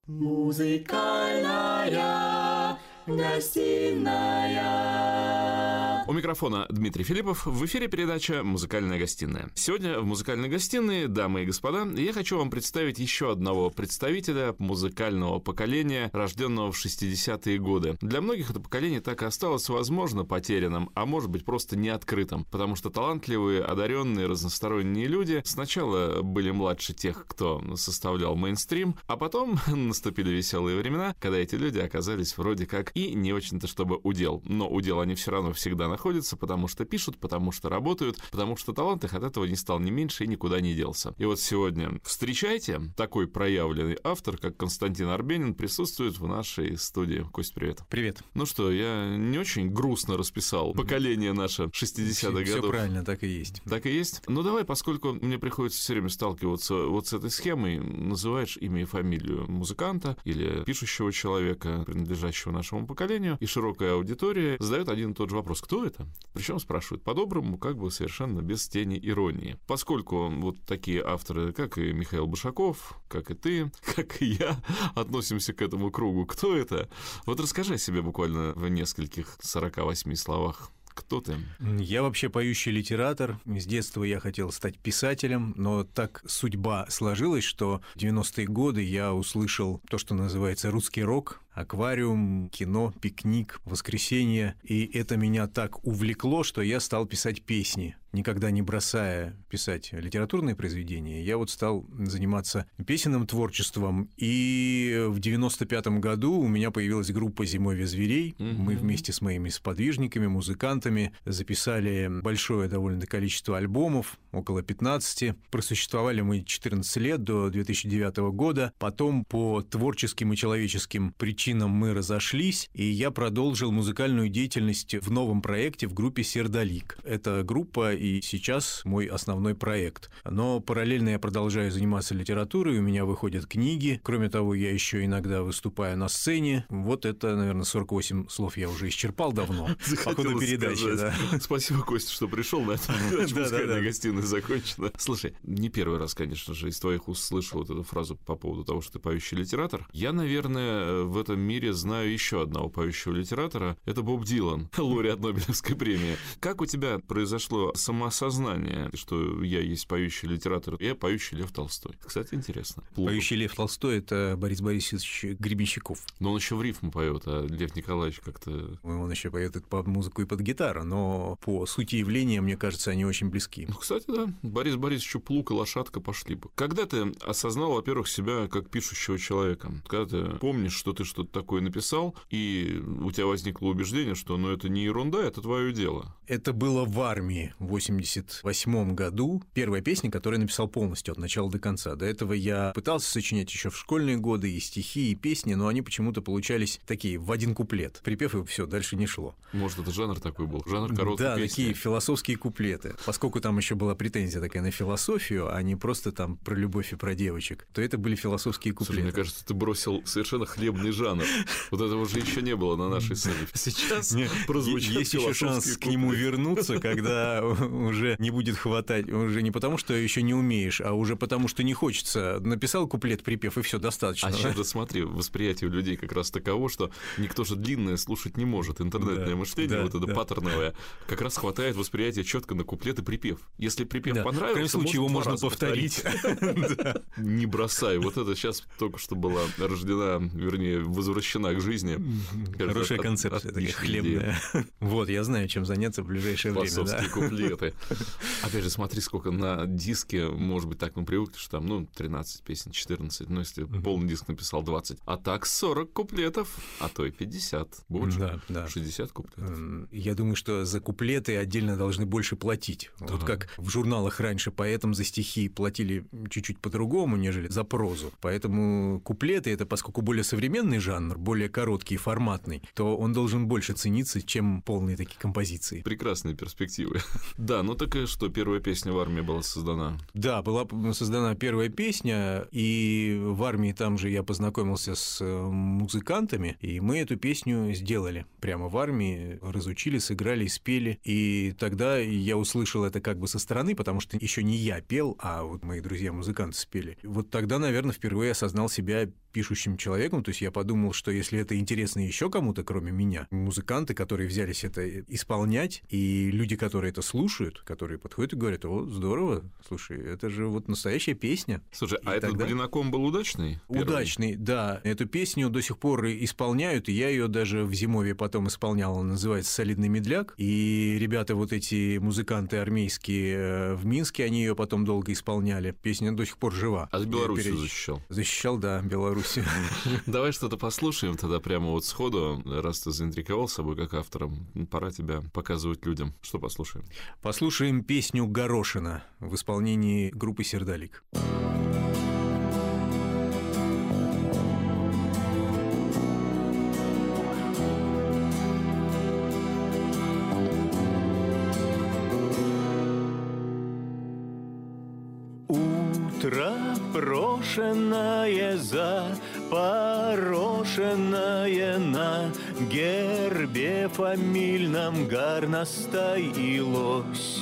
Музыкальная гостиная. У микрофона Дмитрий Филиппов. В эфире передача «Музыкальная гостиная». Сегодня в «Музыкальной гостиной», дамы и господа, я хочу вам представить еще одного представителя музыкального поколения, рожденного в 60-е годы. Для многих это поколение так и осталось, возможно, потерянным, а может быть, просто неоткрытым, потому что талантливые, одаренные, разносторонние люди сначала были младше тех, кто составлял мейнстрим, а потом наступили веселые времена, когда эти люди оказались вроде как и не очень-то чтобы удел. Но удел они все равно всегда находятся, потому что пишут, потому что работают, потому что талант их от этого не стал ни меньше и никуда не делся. И вот сегодня встречайте, такой проявленный автор, как Константин Арбенин, присутствует в нашей студии. Кость, привет. Привет. Ну что, я не очень грустно расписал поколение наше 60-х годов. Все правильно, так и есть. Так и есть? Ну давай, поскольку мне приходится все время сталкиваться вот с этой схемой, называешь имя и фамилию музыканта или пишущего человека, принадлежащего нашему поколению, и широкая аудитория задает один и тот же вопрос: кто это? Причем спрашивают по-доброму, как бы совершенно без тени иронии. Поскольку вот такие авторы, как и Михаил Башаков, как и ты, как и я, относимся к этому кругу, кто это? Вот расскажи о себе буквально в нескольких 48 словах. Кто ты? Я вообще поющий литератор. С детства я хотел стать писателем, но так судьба сложилась, что в 90-е годы я услышал то, что называется русский рок, аквариум, кино, пикник, воскресенье, и это меня так увлекло, что я стал писать песни. Никогда не бросая писать литературные произведения, я вот стал заниматься песенным творчеством, и в 95-м году у меня появилась группа «Зимовье зверей». Мы вместе с моими сподвижниками, музыкантами записали большое довольно количество альбомов, около 15. Просуществовали мы 14 лет, до 2009 года. Потом по творческим и человеческим причинам мы разошлись, и я продолжил музыкальную деятельность в новом проекте в группе «Сердолик». Эта группа и сейчас мой основной проект. Но параллельно я продолжаю заниматься литературой, у меня выходят книги. Кроме того, я еще иногда выступаю на сцене. Вот это, наверное, 48 слов я уже исчерпал давно по ходу передачи. Да. Спасибо, Костя, что пришел на эту музыкальную гостиную закончена. Слушай, не первый раз, конечно же, из твоих уст слышал вот эту фразу по поводу того, что ты поющий литератор. Я, наверное, в этом мире знаю еще одного поющего литератора. Это Боб Дилан, лауреат Нобелевской премии. Как у тебя произошло самоосознание, что я есть поющий литератор, я поющий Лев Толстой? Кстати, интересно. Поющий Лев Толстой – это Борис Борисович Гребенщиков. Но он еще в рифму поет, а Лев Николаевич как-то… Он еще поет под музыку и под гитару, но по сути явления, мне кажется, они очень близки. Ну, кстати, да. Борис Борисович плуг и лошадка пошли бы. Когда ты осознал, во-первых, себя как пишущего человека? Когда ты помнишь, что ты что-то такое написал, и у тебя возникло убеждение, что ну, это не ерунда, это твое дело? Это было в армии в 88 году. Первая песня, которую я написал полностью от начала до конца. До этого я пытался сочинять еще в школьные годы и стихи, и песни, но они почему-то получались такие в один куплет. Припев, и все, дальше не шло. Может, это жанр такой был? Жанр короткой песни? Да, песни. такие философские куплеты. Поскольку там еще была претензия такая на философию, а не просто там про любовь и про девочек, то это были философские куплеты. Слушай, мне кажется, ты бросил совершенно хлебный жанр. Вот этого же еще не было на нашей сцене. Сейчас прозвучат есть еще шанс к нему вернуться, когда уже не будет хватать, уже не потому, что еще не умеешь, а уже потому, что не хочется. Написал куплет, припев, и все, достаточно. А сейчас, смотри, восприятие у людей как раз таково, что никто же длинное слушать не может. Интернетное мышление, вот это паттерновое, как раз хватает восприятия четко на куплет и припев. Если припев понравился, в крайнем случае его можно повторить. Не бросай. Вот это сейчас только что была рождена, вернее, возвращена к жизни. Хорошая концепция, такая хлебная. Вот, я знаю, чем заняться в ближайшее время. Философские куплеты. Опять же, смотри, сколько на диске, может быть, так мы привыкли, что там, 13 песен, 14, но если полный диск написал 20, а так 40 куплетов, а то и 50, больше, 60 куплетов. Я думаю, что за куплеты отдельно должны больше платить. Да. Вот как в журналах раньше поэтам за стихи платили чуть-чуть по-другому, нежели за прозу. Поэтому куплеты – это, поскольку более современный жанр, более короткий и форматный, то он должен больше цениться, чем полные такие композиции. Прекрасные перспективы. Да, ну так и что, первая песня в армии была создана? Да, была создана первая песня, и в армии там же я познакомился с музыкантами, и мы эту песню сделали прямо в армии, разучили, сыграли и спели. И тогда я услышал это как бы со стороны, потому что еще не я пел, а вот мои друзья-музыканты спели. Вот тогда, наверное, впервые осознал себя пишущим человеком, то есть я подумал, что если это интересно еще кому-то, кроме меня, музыканты, которые взялись это исполнять, и люди, которые это слушают, которые подходят и говорят: о, здорово, слушай, это же вот настоящая песня. Слушай, а И этот тогда... Блиноком был удачный? Первый? Удачный, да. Эту песню до сих пор исполняют, и я ее даже в Зимовье потом исполнял. Она называется «Солидный медляк». И ребята, вот эти музыканты армейские в Минске, они ее потом долго исполняли. Песня до сих пор жива. А ты Белоруссию защищал? Защищал, да, Белоруссию. Давай что-то послушаем тогда прямо вот сходу, раз ты заинтриговал собой как автором. Пора тебя показывать людям. Что послушаем? Послушаем песню «Горошина» в исполнении группы «Сердолик». Утро прошенное, запорошенное, на гербе фамильном горностаилось.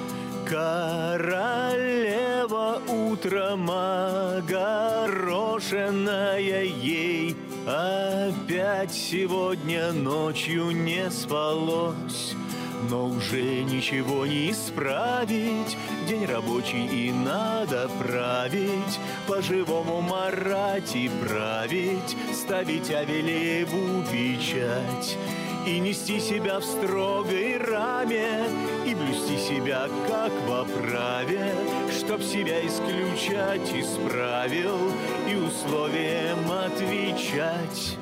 Королева утром огорошенная, ей опять сегодня ночью не спалось. Но уже ничего не исправить, день рабочий и надо править, по-живому марать и править, ставить Авелееву печать. И нести себя в строгой раме, и блюсти себя, как во праве, чтоб себя исключать из правил и условиям отвечать.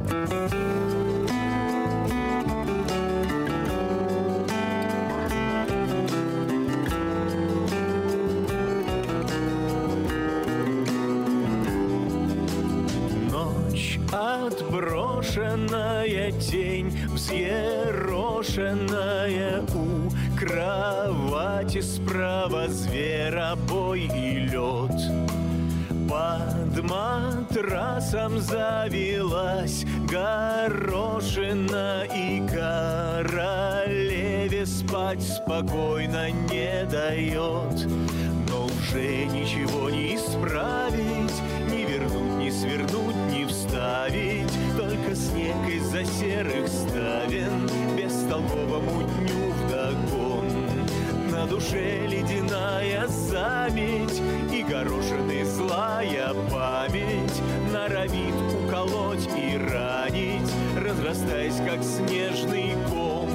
Отброшенная тень, взъерошенная, у кровати справа зверобой и лед. Под матрасом завелась горошина, и королеве спать спокойно не дает. Но уже ничего не исправить, не вернуть, не свернуть, не вставить, только снег из-за серых ставен бестолковому дню вдогон. На душе ледяная заметь и горошины злая память норовит уколоть и ранить, разрастаясь, как снежный ком.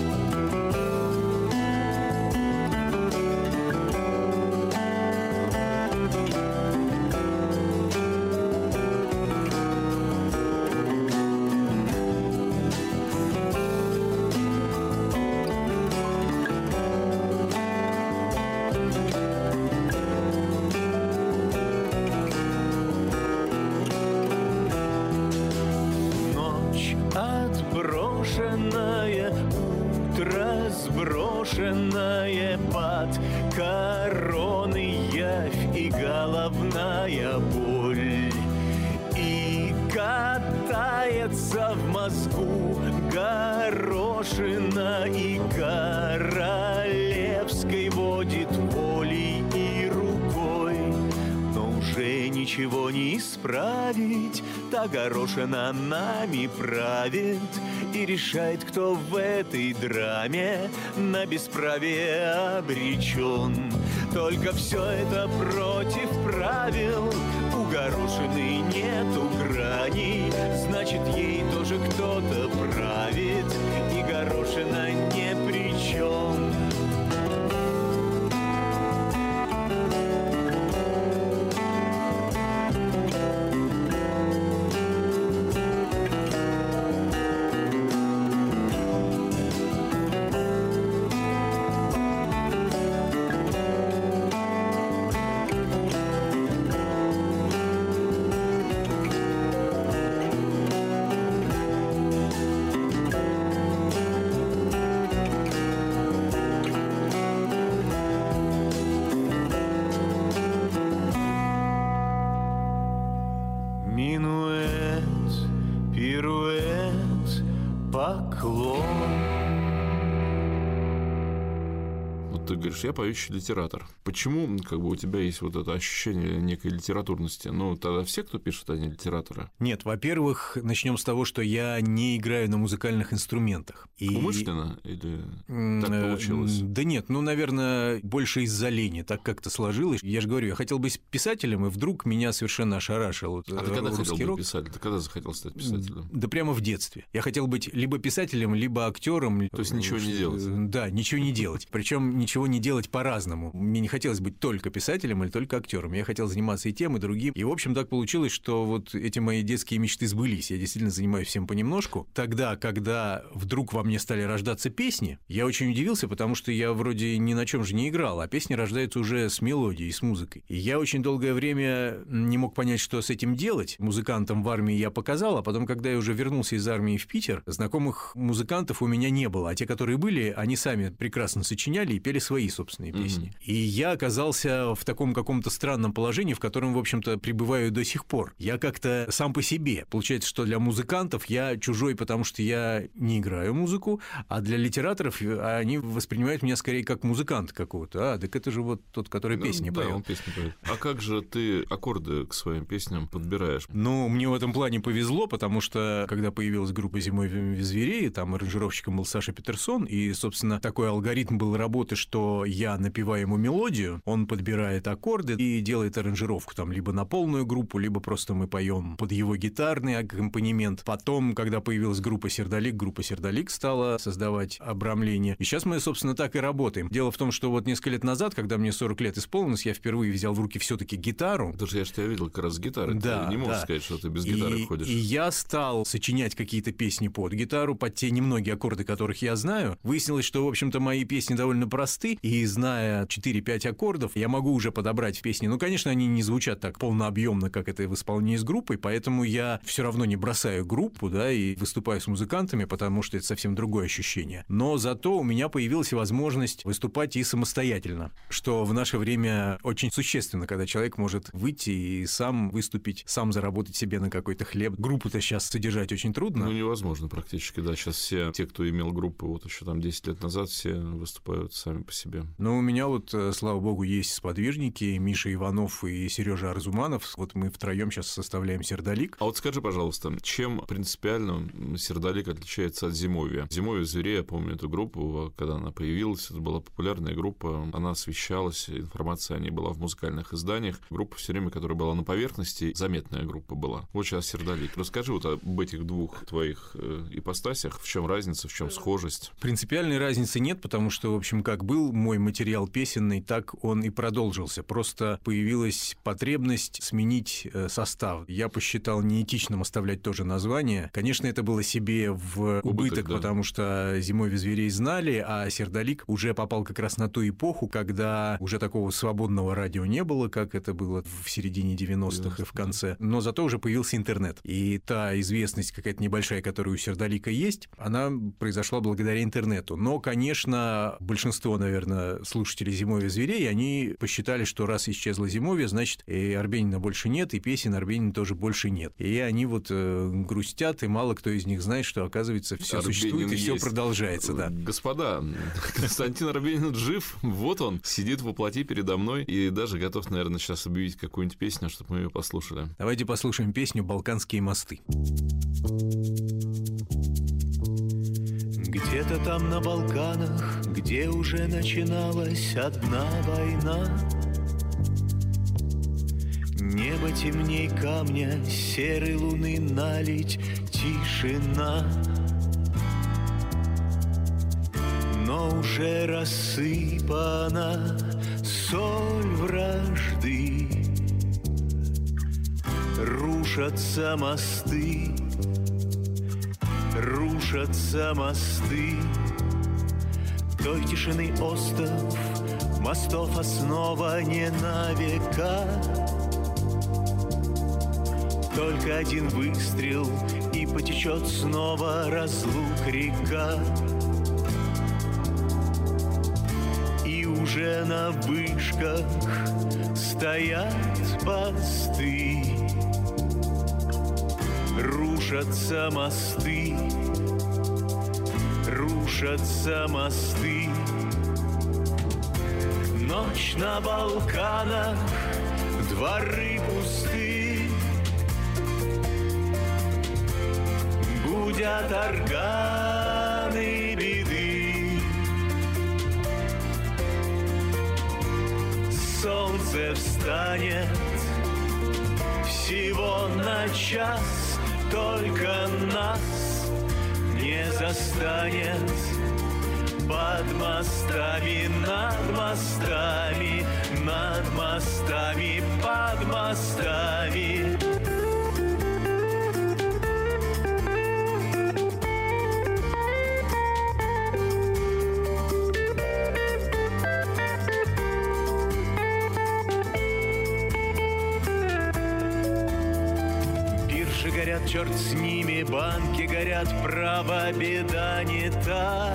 Отброшенное, утро сброшенное, под короной явь и головная боль. И катается в мозгу горошина, и королевской водит волей и рукой. Но уже ничего не исправить, та горошина нами правит и решает, кто в этой драме на бесправие обречен. Только все это против правил, у горошины нету граней, значит, ей тоже кто-то правит, и горошина ни при чем. ты говоришь, я поющий литератор. Почему у тебя есть вот это ощущение некой литературности? Тогда все, кто пишет, они литераторы. Нет, во-первых, начнем с того, что я не играю на музыкальных инструментах. Умышленно или так получилось? Да нет, наверное, больше из-за лени, так как-то сложилось. Я же говорю, я хотел быть писателем, и вдруг меня совершенно ошарашил ты когда хотел быть писателем? Ты когда захотел стать писателем? Да прямо в детстве. Я хотел быть либо писателем, либо актером. То есть ничего не делать? Да, ничего не делать. Причем ничего не делать по-разному. Мне не хотелось быть только писателем или только актером. Я хотел заниматься и тем, и другим. И, в общем, так получилось, что вот эти мои детские мечты сбылись. Я действительно занимаюсь всем понемножку. Тогда, когда вдруг во мне стали рождаться песни, я очень удивился, потому что я вроде ни на чем же не играл, а песни рождаются уже с мелодией, с музыкой. И я очень долгое время не мог понять, что с этим делать. Музыкантам в армии я показал, а потом, когда я уже вернулся из армии в Питер, знакомых музыкантов у меня не было, а те, которые были, они сами прекрасно сочиняли и пели свои собственные песни. И я оказался в таком каком-то странном положении, в котором, в общем-то, пребываю до сих пор. Я как-то сам по себе. Получается, что для музыкантов я чужой, потому что я не играю музыку, а для литераторов они воспринимают меня скорее как музыканта какого-то. Так это же вот тот, который песни поет. Да, он песни поет. А как же ты аккорды к своим песням подбираешь? Мне в этом плане повезло, потому что, когда появилась группа «Зимой в зверей», там аранжировщиком был Саша Петерсон, и, собственно, такой алгоритм был работы, что я напеваю ему мелодию, он подбирает аккорды и делает аранжировку, там, либо на полную группу, либо просто мы поем под его гитарный аккомпанемент. Потом, когда появилась группа «Сердолик» стала создавать обрамление. И сейчас мы, собственно, так и работаем. Дело в том, что вот несколько лет назад, когда мне 40 лет исполнилось, я впервые взял в руки все-таки гитару. Даже я же тебя видел как раз с гитарой. Да, ты не можешь сказать, что ты без гитары ходишь. И я стал сочинять какие-то песни под гитару, под те немногие аккорды, которых я знаю. Выяснилось, что, в общем-то, мои песни довольно просты, и, зная 4-5 аккордов, я могу уже подобрать песни. Конечно, они не звучат так полнообъемно, как это в исполнении с группой, поэтому я все равно не бросаю группу, и выступаю с музыкантами, потому что это совсем другое ощущение. Но зато у меня появилась возможность выступать и самостоятельно, что в наше время очень существенно, когда человек может выйти и сам выступить, сам заработать себе на какой-то хлеб. Группу-то сейчас содержать очень трудно. Невозможно практически, да. Сейчас все те, кто имел группу вот еще там 10 лет назад, все выступают сами по себе. У меня слава богу, есть сподвижники, Миша Иванов и Сережа Арзуманов. Вот мы втроем сейчас составляем «Сердолик». А вот скажи, пожалуйста, чем принципиально «Сердолик» отличается от «Зимовья»? «Зимовье зверей», я помню эту группу, когда она появилась, это была популярная группа, она освещалась, информация о ней была в музыкальных изданиях. Группа все время, которая была на поверхности, заметная группа была. Вот сейчас «Сердолик». Расскажи вот об этих двух твоих ипостасях, в чем разница, в чем схожесть? Принципиальной разницы нет, потому что, в общем, как был мой материал песенный, так он и продолжился. Просто появилась потребность сменить состав. Я посчитал неэтичным оставлять тоже название. Конечно, это было себе в убыток, да. Потому что «Зимой в зверей» знали, а «Сердолик» уже попал как раз на ту эпоху, когда уже такого свободного радио не было, как это было в середине 90-х и в конце. Но зато уже появился интернет. И та известность какая-то небольшая, которая у «Сердолика» есть, она произошла благодаря интернету. Но, конечно, большинство, наверное, слушателей «Зимовья зверей», они посчитали, что раз исчезло «Зимовье», значит, и Арбенина больше нет, и песен Арбенина тоже больше нет. И они грустят, и мало кто из них знает, что, оказывается, все существует и все продолжается. Да. Господа, Константин Арбенин жив, вот он, сидит воплоти передо мной и даже готов, наверное, сейчас объявить какую-нибудь песню, чтобы мы ее послушали. Давайте послушаем песню «Балканские мосты». Где-то там на Балканах, где уже начиналась одна война, небо темней камня, серой луны налить тишина. Но уже рассыпана соль вражды, рушатся мосты, рушатся мосты. Той тишины остров, мостов основа не на века. Только один выстрел, и потечет снова разлук река. И уже на вышках стоят посты, рушатся мосты, рушатся мосты. Ночь на Балканах, дворы пусты, гудят органы беды. Солнце встанет всего на час, только нас не застанет. Под мостами, над мостами, над мостами, под мостами. Биржи горят, черт с ними, банки горят, право, беда не та.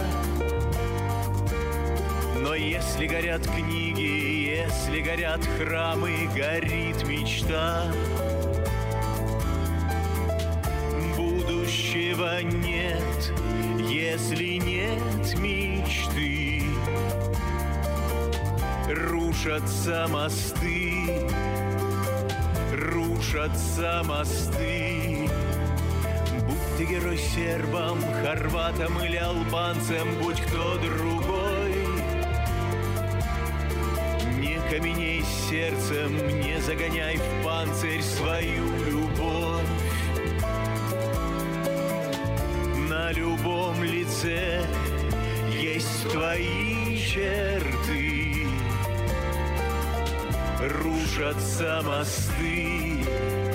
Но если горят книги, если горят храмы, горит мечта. Будущего нет, если нет мечты. Рушатся мосты, рушатся мосты. Будь ты герой сербам, хорватам или албанцам, будь кто другой. Не каменей сердцем, не загоняй в панцирь свою любовь. На любом лице есть твои черты. Рушатся мосты,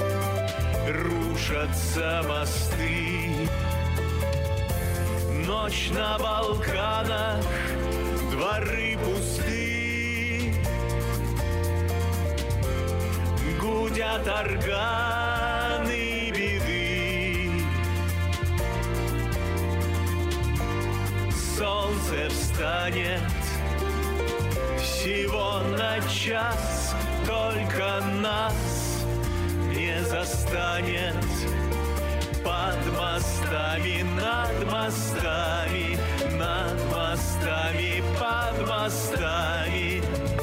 рушатся мосты. Ночь на Балканах, дворы пусты. Гудят органы беды. Солнце встанет всего на час, только нас не застанет. Под мостами, над мостами, над мостами, под мостами.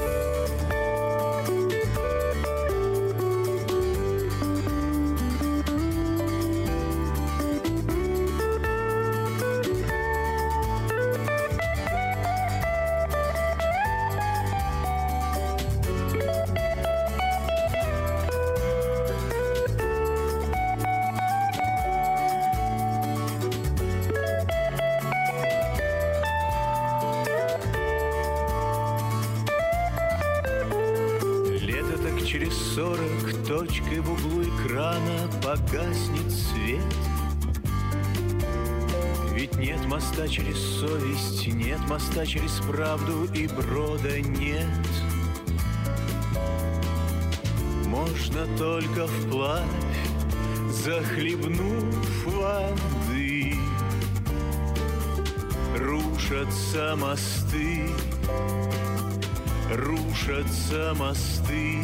Через 40 точкой в углу экрана погаснет свет. Ведь нет моста через совесть, нет моста через правду, и брода нет. Можно только вплавь, захлебнув воды. Рушатся мосты, рушатся мосты.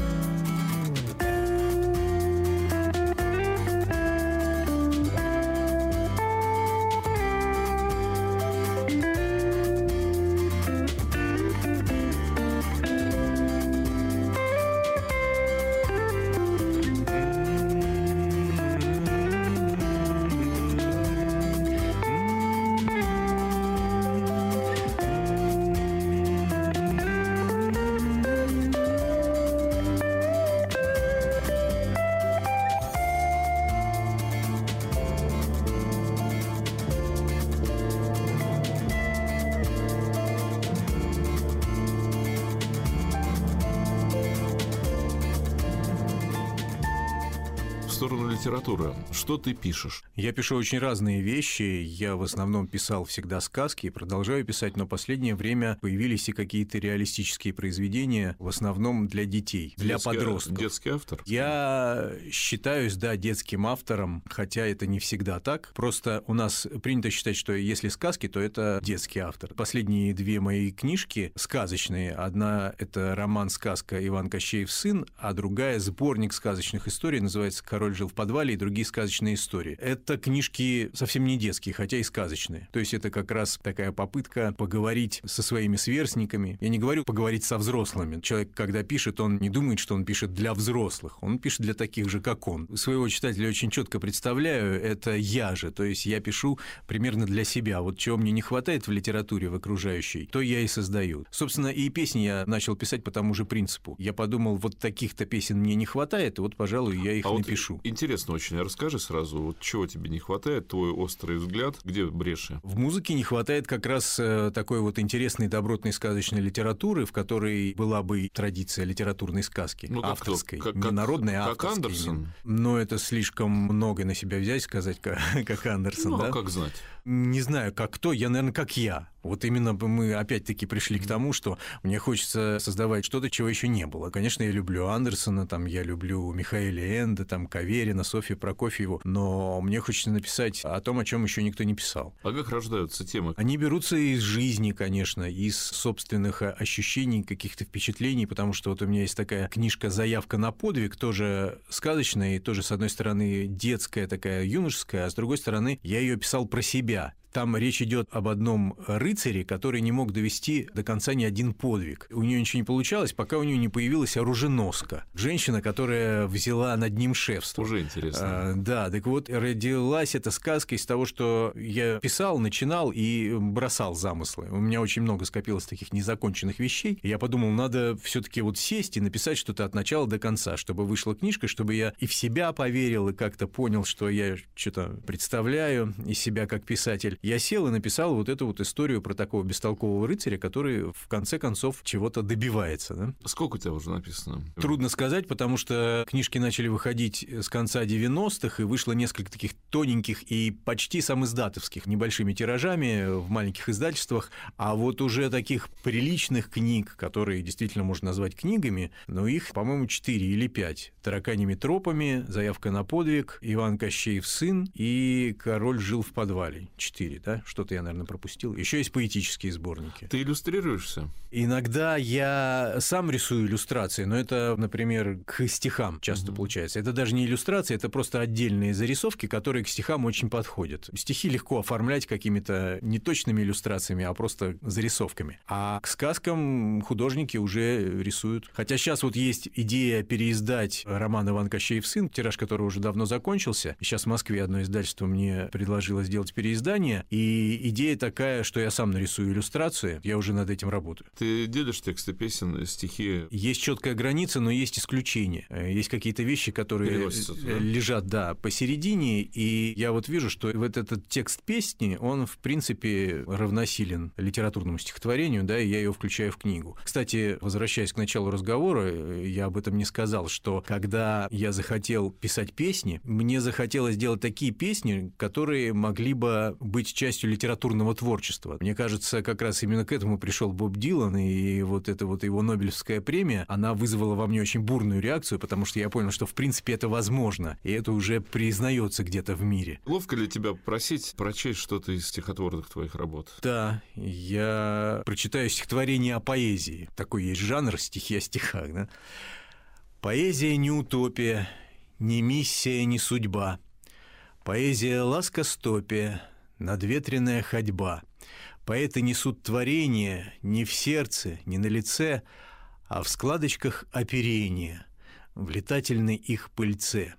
В сторону литературы. Что ты пишешь? Я пишу очень разные вещи. Я в основном писал всегда сказки и продолжаю писать, но в последнее время появились и какие-то реалистические произведения, в основном для детей, для подростков. Детский автор? Я считаюсь, да, детским автором, хотя это не всегда так. Просто у нас принято считать, что если сказки, то это детский автор. Последние две мои книжки сказочные. Одна – это роман-сказка «Иван Кощеев сын», а другая – сборник сказочных историй, называется «Король «Король жил в подвале» и другие сказочные истории. Это книжки совсем не детские, хотя и сказочные. То есть это как раз такая попытка поговорить со своими сверстниками. Я не говорю поговорить со взрослыми. Человек, когда пишет, он не думает, что он пишет для взрослых. Он пишет для таких же, как он. Своего читателя очень четко представляю. Это я же. То есть я пишу примерно для себя. Вот чего мне не хватает в литературе, в окружающей, то я и создаю. Собственно, и песни я начал писать по тому же принципу. Я подумал, вот таких-то песен мне не хватает, и вот, пожалуй, я их напишу. Вот интересно очень. Расскажи сразу, вот чего тебе не хватает, твой острый взгляд, где бреши? В музыке не хватает как раз такой вот интересной, добротной сказочной литературы, в которой была бы традиция литературной сказки, авторской, не народной, а авторской. Как Андерсон? Но это слишком много на себя взять, сказать, как Андерсон, да? А как знать? Не знаю, как кто, я, наверное, как я. Вот именно мы опять-таки пришли к тому, что мне хочется создавать что-то, чего еще не было. Конечно, я люблю Андерсона, там, я люблю Михаэля Энда, там, Каверина, Софью Прокофьеву, но мне хочется написать о том, о чем еще никто не писал. А как рождаются темы? Они берутся из жизни, конечно, из собственных ощущений, каких-то впечатлений, потому что вот у меня есть такая книжка «Заявка на подвиг», тоже сказочная и тоже, с одной стороны, детская, такая юношеская, а с другой стороны, я ее писал про себя. Там речь идет об одном рыцаре, который не мог довести до конца ни один подвиг. У нее ничего не получалось, пока у нее не появилась оруженоска. Женщина, которая взяла над ним шефство. Уже интересно. Да, так вот, родилась эта сказка из того, что я писал, начинал и бросал замыслы. У меня очень много скопилось таких незаконченных вещей. Я подумал, надо все-таки вот сесть и написать что-то от начала до конца, чтобы вышла книжка, чтобы я и в себя поверил, и как-то понял, что я что-то представляю из себя как писатель. Я сел и написал вот эту вот историю про такого бестолкового рыцаря, который в конце концов чего-то добивается. Да? Сколько у тебя уже написано? Трудно сказать, потому что книжки начали выходить с конца 90-х, и вышло несколько таких тоненьких и почти самиздатовских, небольшими тиражами в маленьких издательствах, а вот уже таких приличных книг, которые действительно можно назвать книгами, но их, по-моему, 4 или 5. «Тараканьими тропами», «Заявка на подвиг», «Иван Кощеев сын» и «Король жил в подвале». 4. Да? Что-то я, наверное, пропустил. Еще есть поэтические сборники. Ты иллюстрируешься? Иногда я сам рисую иллюстрации, но это, например, к стихам часто получается. Это даже не иллюстрации, это просто отдельные зарисовки, которые к стихам очень подходят. Стихи легко оформлять какими-то не точными иллюстрациями, а просто зарисовками. А к сказкам художники уже рисуют. Хотя сейчас вот есть идея переиздать роман «Иван Кощеев сын», тираж которого уже давно закончился. Сейчас в Москве одно издательство мне предложило сделать переиздание. И идея такая, что я сам нарисую иллюстрации, я уже над этим работаю. Ты делишь тексты песен, стихи? Есть четкая граница, но есть исключения. Есть какие-то вещи, которые лежат, да, посередине, и я вот вижу, что вот этот текст песни, он, в принципе, равносилен литературному стихотворению, да, и я ее включаю в книгу. Кстати, возвращаясь к началу разговора, я об этом не сказал, что когда я захотел писать песни, мне захотелось делать такие песни, которые могли бы быть частью литературного творчества. Мне кажется, как раз именно к этому пришел Боб Дилан, и вот эта вот его Нобелевская премия, она вызвала во мне очень бурную реакцию, потому что я понял, что в принципе это возможно, и это уже признается где-то в мире. Ловко ли тебя просить прочесть что-то из стихотворных твоих работ? Да, я прочитаю стихотворение о поэзии. Такой есть жанр, стихи о стихах, да? Поэзия не утопия, не миссия, не судьба. Поэзия ласкостопия, надветренная ходьба. Поэты несут творение не в сердце, не на лице, а в складочках оперения, в летательной их пыльце.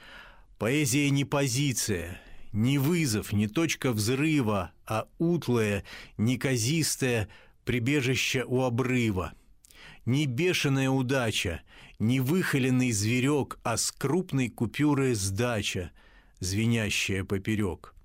Поэзия не позиция, не вызов, не точка взрыва, а утлое, неказистое прибежище у обрыва. Не бешеная удача, не выхоленный зверек, а с крупной купюрой сдача, звенящая поперек.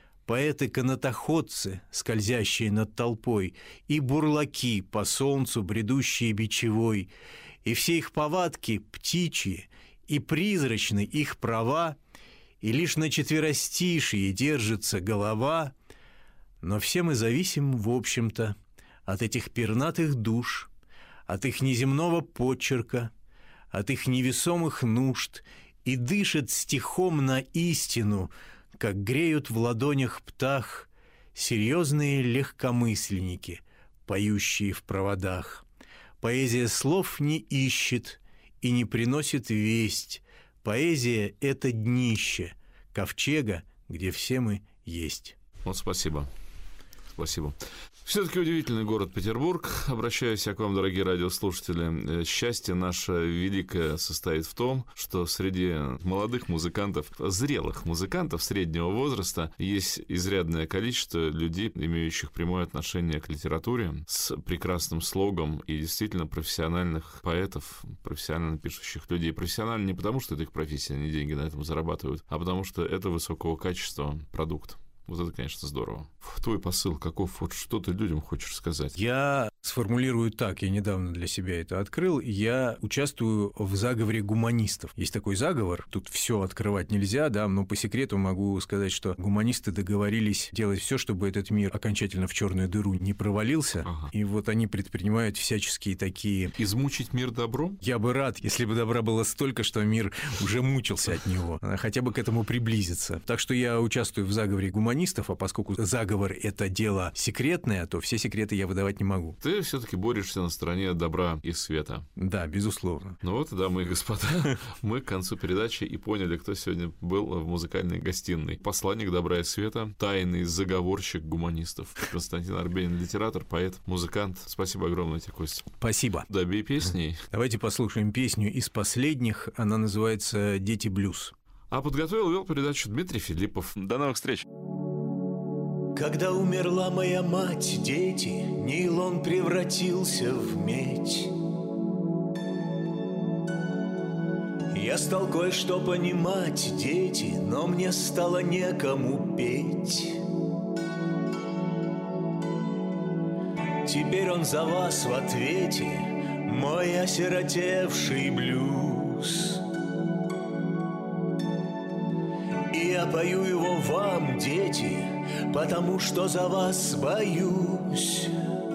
Поэты-канатоходцы, скользящие над толпой, и бурлаки по солнцу, бредущие бичевой, и все их повадки птичьи, и призрачны их права, и лишь на четверостишие держится голова, но все мы зависим, в общем-то, от этих пернатых душ, от их неземного почерка, от их невесомых нужд, и дышит стихом на истину, как греют в ладонях птах серьезные легкомысленники, поющие в проводах. Поэзия слов не ищет и не приносит весть, Поэзия — это днище ковчега, где все мы есть. Вот спасибо. Спасибо. Все-таки удивительный город Петербург. Обращаюсь я к вам, дорогие радиослушатели. Счастье наше великое состоит в том, что среди молодых музыкантов, зрелых музыкантов среднего возраста, есть изрядное количество людей, имеющих прямое отношение к литературе, с прекрасным слогом и действительно профессиональных поэтов, профессионально пишущих людей. Профессионально не потому, что это их профессия, они деньги на этом зарабатывают, а потому что это высокого качества продукт. Вот это, конечно, здорово. Твой посыл каков? Вот что ты людям хочешь сказать? Я сформулирую так, я недавно для себя это открыл. Я участвую в заговоре гуманистов. Есть такой заговор, тут все открывать нельзя, да, но по секрету могу сказать, что гуманисты договорились делать все, чтобы этот мир окончательно в черную дыру не провалился. Ага. И вот они предпринимают всяческие такие... Измучить мир добром? Я бы рад, если бы добра было столько, что мир уже мучился от него. Хотя бы к этому приблизиться. Так что я участвую в заговоре гуманистов, а поскольку заговор — это дело секретное, то все секреты я выдавать не могу. Ты все-таки борешься на стороне добра и света. Да, безусловно. Ну вот, дамы и господа, мы к концу передачи и поняли, кто сегодня был в музыкальной гостиной. Посланник добра и света, тайный заговорщик гуманистов. Константин Арбенин, литератор, поэт, музыкант. Спасибо огромное тебе, Костя. Спасибо. Добей песней. Давайте послушаем песню из последних. Она называется «Дети блюз». А подготовил и вел передачу Дмитрий Филиппов. До новых встреч. Когда умерла моя мать, дети, нейлон превратился в медь. Я стал кое-что понимать, дети, но мне стало некому петь. Теперь он за вас в ответе, мой осиротевший блюз. И я пою его вам, дети, потому что за вас боюсь.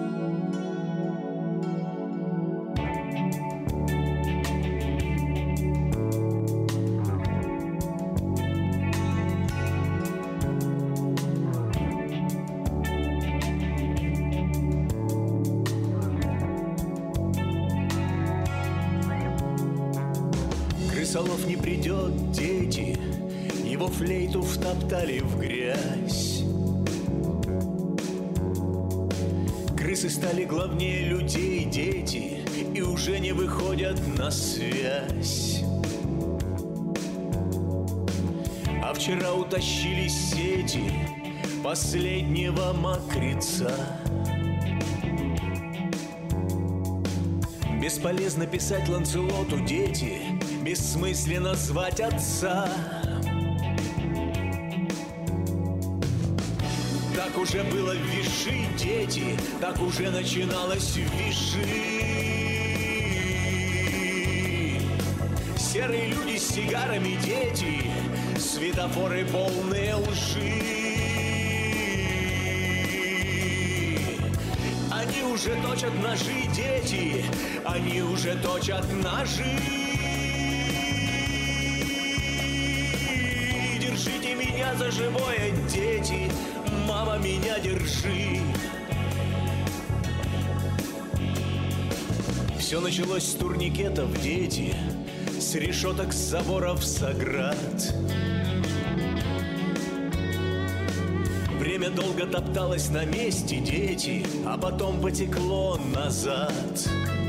Крысолов не придет, дети, его флейту втоптали в грязь. Крысы стали главнее людей, дети, и уже не выходят на связь. А вчера утащили сети последнего мокреца. Бесполезно писать Ланцелоту, дети, бессмысленно звать отца. Так уже было в Виши, дети, так уже начиналось в Виши. Серые люди с сигарами, дети, светофоры полные лжи. Они уже точат ножи, дети, они уже точат ножи. Держите меня за живое, дети, мама, меня держи. Все началось с турникетов, дети, с решеток соборов Соград. Время долго топталось на месте, дети, а потом потекло назад.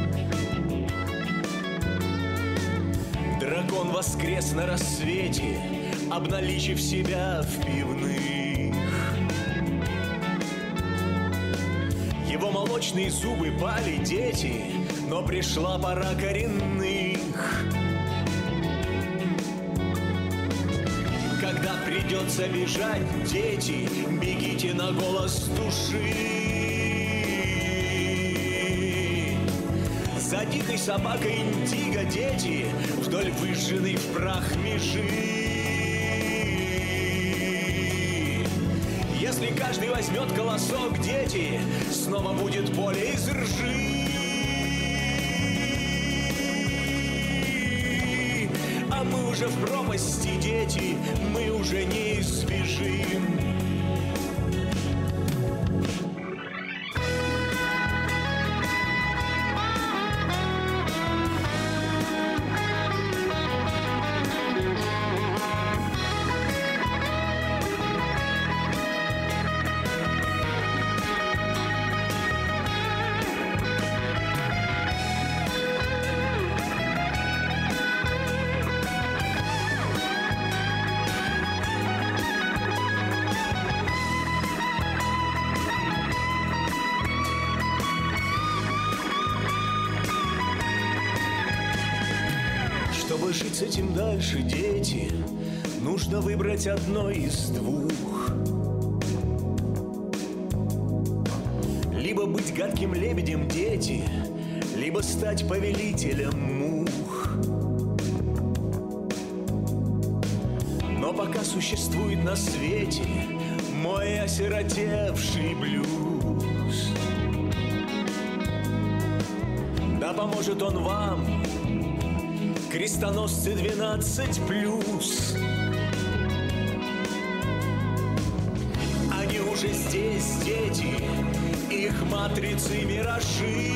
Дракон воскрес на рассвете, обналичив себя в пивных. Его молочные зубы пали, дети, но пришла пора коренных. Когда придется бежать, дети, бегите на голос души. За дикой собакой индиго, дети, вдоль выжженной в прах межи. Если каждый возьмет колосок, дети, снова будет поле из ржи. А мы уже в пропасти, дети, мы уже не избежим. быть с этим дальше, дети? Нужно выбрать одно из двух. Либо быть гадким лебедем, дети, либо стать повелителем мух. Но пока существует на свете мой осиротевший блюз, да поможет он вам, крестоносцы 12+. Они уже здесь, дети, их матрицы миражи.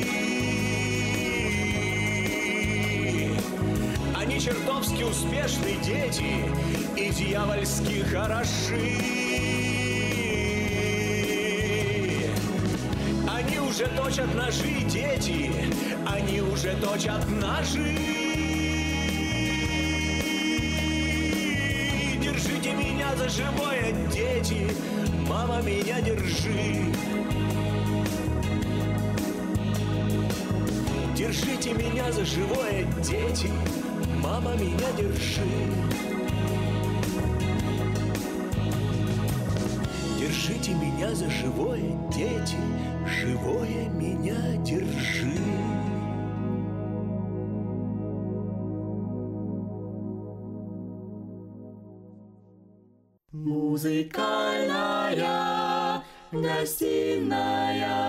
Они чертовски успешны, дети, и дьявольски хороши. Они уже точат ножи, дети, они уже точат ножи. Держите меня за живое, дети, мама, меня держи. Держите меня за живое, дети, мама, меня держи. Держите меня за живое, дети, живое меня держи. Музыкальная гостиная.